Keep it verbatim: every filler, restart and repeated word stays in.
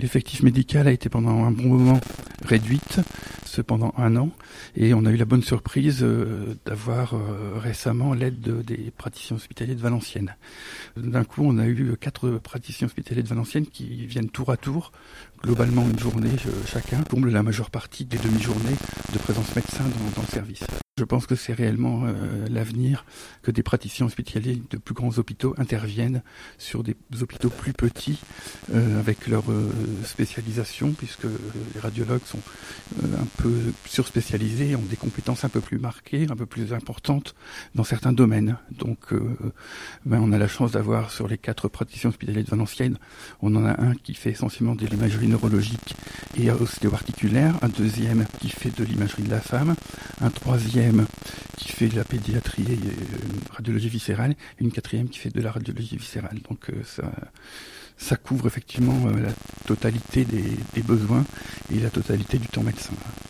L'effectif médical a été pendant un bon moment réduite, cependant un an, et on a eu la bonne surprise euh, d'avoir euh, récemment l'aide de, des praticiens hospitaliers de Valenciennes. D'un coup, on a eu quatre praticiens hospitaliers de Valenciennes qui viennent tour à tour, globalement une journée euh, chacun, comble la majeure partie des demi-journées de présence médecin dans, dans le service. Je pense que c'est réellement euh, l'avenir que des praticiens hospitaliers de plus grands hôpitaux interviennent sur des hôpitaux plus petits euh, avec leur euh, spécialisation, puisque les radiologues sont euh, un peu surspécialisés, ont des compétences un peu plus marquées, un peu plus importantes dans certains domaines. Donc euh, ben, on a la chance d'avoir sur les quatre praticiens hospitaliers de Valenciennes, on en a un qui fait essentiellement de l'imagerie neurologique et ostéo-articulaire, un deuxième qui fait de l'imagerie de la femme, un troisième qui fait de la pédiatrie et euh, radiologie viscérale, et une quatrième qui fait de la radiologie viscérale. Donc euh, ça, ça couvre effectivement euh, la totalité des, des besoins et la totalité du temps médecin.